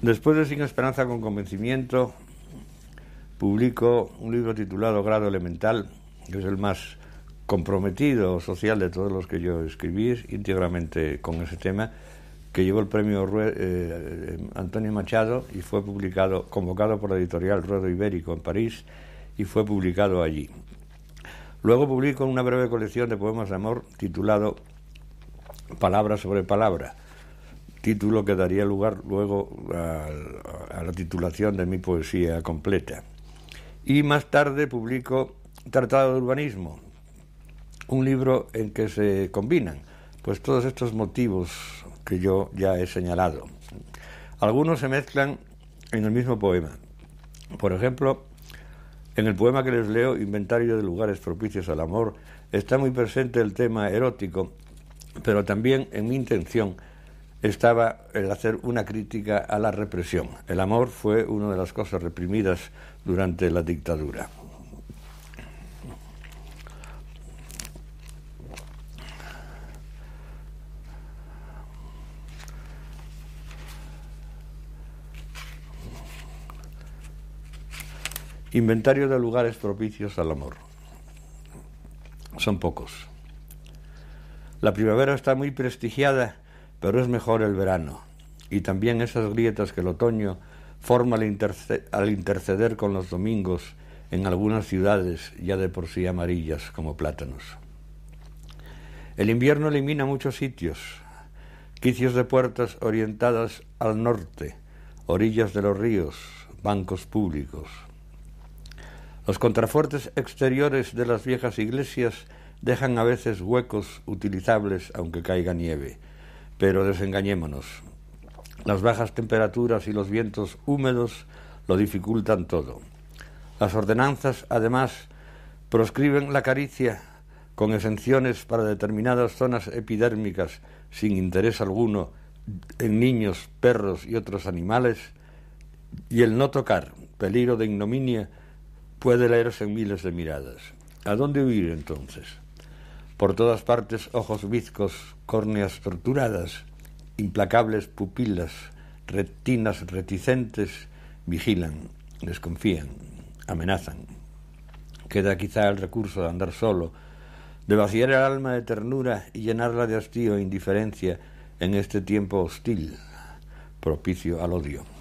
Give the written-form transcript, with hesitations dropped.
Después de Sin Esperanza con Convencimiento, publico un libro titulado Grado Elemental, que es el más comprometido social de todos los que yo escribí, íntegramente con ese tema, que llevó el premio Antonio Machado y fue publicado, convocado por la editorial Ruedo Ibérico en París, y fue publicado allí. Luego publico una breve colección de poemas de amor titulado Palabra sobre Palabra, título que daría lugar luego a la titulación de mi poesía completa. Y más tarde publico Tratado de Urbanismo, un libro en que se combinan pues todos estos motivos que yo ya he señalado. Algunos se mezclan en el mismo poema. Por ejemplo, en el poema que les leo, Inventario de lugares propicios al amor, está muy presente el tema erótico, pero también en mi intención estaba el hacer una crítica a la represión. El amor fue una de las cosas reprimidas durante la dictadura. Inventario de lugares propicios al amor. Son pocos. La primavera está muy prestigiada, pero es mejor el verano. Y también esas grietas que el otoño forma al interceder con los domingos en algunas ciudades ya de por sí amarillas como plátanos. El invierno elimina muchos sitios, quicios de puertas orientadas al norte, orillas de los ríos, bancos públicos. Los contrafuertes exteriores de las viejas iglesias dejan a veces huecos utilizables aunque caiga nieve, pero desengañémonos. Las bajas temperaturas y los vientos húmedos lo dificultan todo. Las ordenanzas, además, proscriben la caricia con exenciones para determinadas zonas epidérmicas sin interés alguno en niños, perros y otros animales, y el no tocar, peligro de ignominia, puede leerse en miles de miradas. ¿A dónde huir entonces? Por todas partes ojos bizcos, córneas torturadas, implacables pupilas, retinas reticentes, vigilan, desconfían, amenazan. Queda quizá el recurso de andar solo, de vaciar el alma de ternura y llenarla de hastío e indiferencia en este tiempo hostil, propicio al odio.